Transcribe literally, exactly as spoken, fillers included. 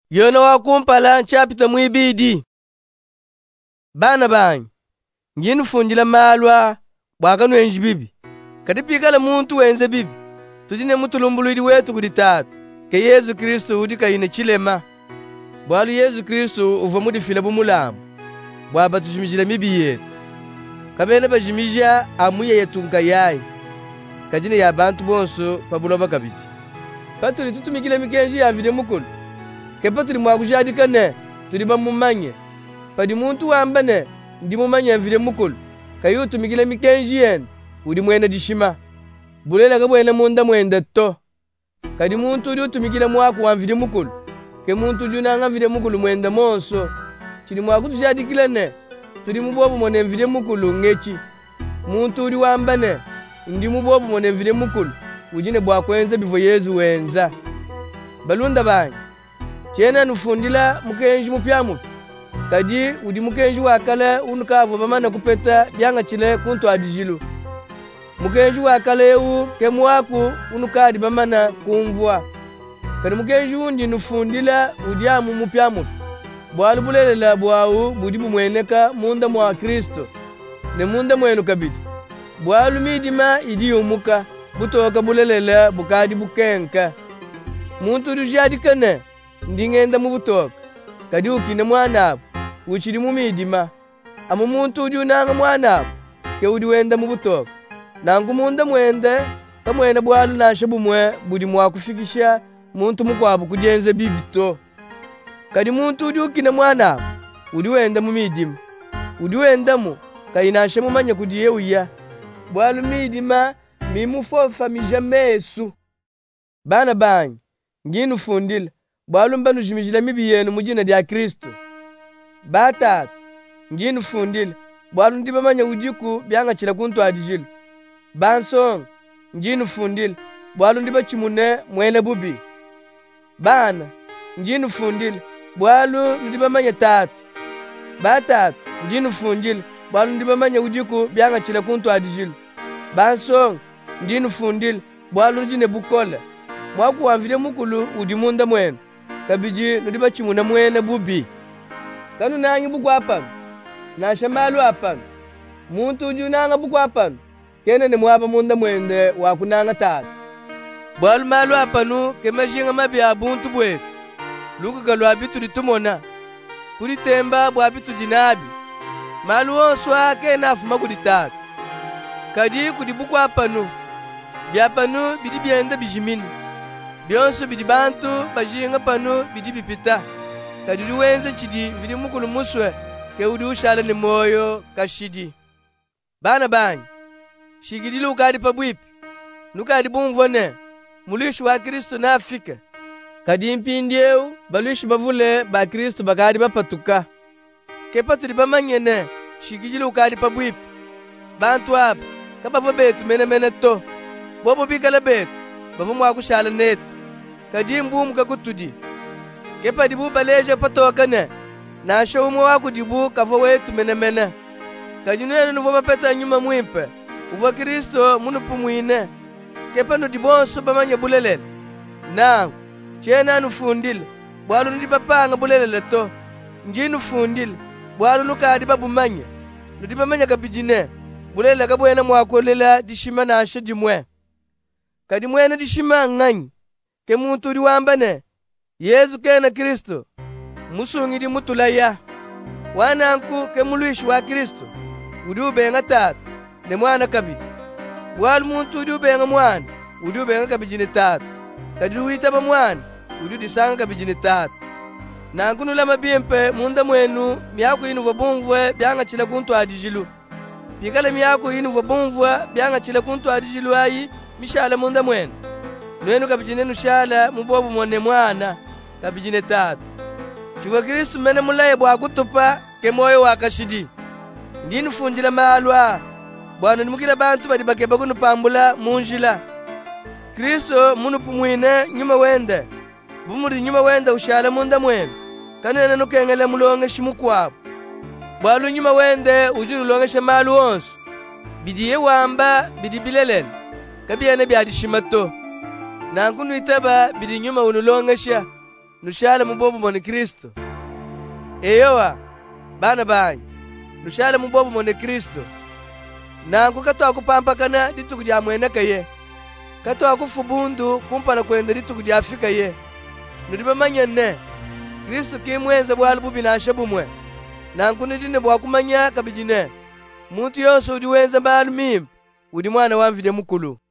Yona wakumpala nchapita mwibidi. Bana banyi, nginu funjila malwa bwaka nwenji bibi. Katipikala muntu wenze bibi. Tujine mutulumbulidi wetu kuditatu. Ke Yesu Kristo udika ine chilema. Bwalu Yesu Kristo uva mudifila bumulamu. Bwaba tujimijila mibi yetu. Kabene bajimija amuye yetunka yayi. Kajine ya bantu bonso pabuloba kabiti. Patuli tutumikile mikenji ya vide mukulu. Ke patuli mwakujadika ne tuli bamumanye. Padi muntu wambane ndi mumanye vide mukulu. Kayu tumikile mikenji yen udi mwene dishima. Bulela kabwene munda mwende to. Kadi muntu udi utumikile mwaku wa vide mukulu. Ke muntu udi unanga vide mukulu mwende monso. Chili mwaku tujadikile ne tuli mubobu mwene vide mukulu ngechi. Muntu udi wambane ndi mubobu mwene vide mukulu. Ujine bwa kwenza bivo Yesu wenza. Balunda banyi. Chena nufundila mukenji mupyamu. Kadi udi mukenji wakale unukavu bamana kupeta byanga chile kuntu adijilu. Mukenji wakale u kemwaku unukadi bamana kumvwa. Kadi mukenji undi nufundila udiamu mupyamu. Bwalu bulelela bwau budibu mweneka munda mwa Kristo. Ne munda mwenu kabidi. Bwalu midima idi umuka. Butoka bulelela bukadi bukenka. Muntu rujadika ne ndingenda mu butoka. Kadi ukine mwanabo uchiri mu midima. Amu muntu udi unanga mwanabo ke udi wenda mu butoka. Nangu munda mwende kamwene bwalu nashe bumwe budi mwakufikisha muntu mukwabu kujenze bibito. Kadi muntu udi ukine mwanabo udi wenda mu midima. Udi wenda mu kayinashe mumanye kudiye uya. Bwalu midima mimufofa mijamesu. Bana banyi, nginu fundila, bwalu mbanu jimijila mibi yenu mujina dia Kristo. Batatu, nginu fundila, bwalu ndiba manya ujiku byanga chila kuntu adijilu. Bansong, nginu fundila, bwalu ndiba chimune mwene bubi. Bana, nginu fundila, bwalu ndiba manya tatu. Batatu, nginu fundila, bwalu ndiba manya ujiku byanga chila kuntu adijilu. Bansong, ndinu fundil bwalu njine bukola mwaku wamvile mukulu udi munda mwene kabiji nudiba chimuna mwene bubi kanu nangi buku apanu na shamalu apanu muntu uji unanga buku apanu kene ni mwaba munda mwende wakunanga tatu bwalu malu apanu kemajinga mabi abuntu bwetu luka kalu abitu ditumona kuli temba bwabitu dinabi malu onswa kena afuma kuli tatu kadi kudi buku apanu byapanu bidi byenda bijimini byonso bidi bantu bajinga panu bidi bipita kadi duwenze chidi vidi mukulu muswe ke udi ushala ni moyo kashidi. Bana banyi shigidili ukadi pabwipi nukadi bumvone mulishu wa Kristo na Afrika kadi impindieu balushu bavule ba Kristo bakadi bapatuka kepa tuli bamanyene shigidili ukadi pabwipi bantu aba kabavo betu mene mene to bobo bikala betu bavo mwakushala netu kadi mbumu kakutudi kepa dibu baleje patoka ne na shoumu waku dibu kavo wetu mene mene kadi nenu nuvo mapeta nyuma mwimpe uva Kristo munu pumuine kepa nudibonso bamanya bulelele nangu chena nufundile bwalu nudibapanga bulelele to njinu fundile bwalu nukadi babumanya nudibamanya kabijine bulele kabwena mwakolela dishima na ashe dimwe kadi mwene dishima nganyi ke muntu udi wambane Yesu kena Kristo musungidi mutulaya wananku ke muluishi wa Kristo udi ubenga tatu ne mwana kabidi bwalu muntu udi ubenga mwana udi ubenga kabijine tatu kadi uitaba mwana udi disanga kabijine tatu nanku nula mabimpe munda mwenu miyaku inu vabumvwe byanga chila kuntu adijilu bikala miyaku inu vabumvwa byanga chila kuntu adijilu ayi mishala munda mwenu nwenu kabijine nushala mubobu mwone mwana kabijine tatu chikwa Kristu mene mulaye bwa kutupa ke moyo wakashidi ndinu fundila malwa bwana nimukila bantu badi bakeba kunu pambula munjila Kristo munu pumwine nyuma wende bumuri nyuma wende ushala munda mwenu kanene nukengele mulonge shimukwabo bwalu nyuma wende ujuru longeshe malu onsu bidiye wamba bidi bilelele kabiyene byadishimato nankunu itaba bidi nyuma unulongesha nushale mubobo mone Kristo. Eyowa bana banyi nushale mubobo mone Kristo. Nangu katwa kupampakana dituku ja mweneka ye. Katwa kufubundu kumpana kwenda dituku ja Afrika ye. Nudiba manyane Kristo kimwenza bwali bubi na shabumwe. Nangu nidine bwa kumanya kabijine. Muntu yose udiwenza balu mimba udi mwana wamvide mukulu.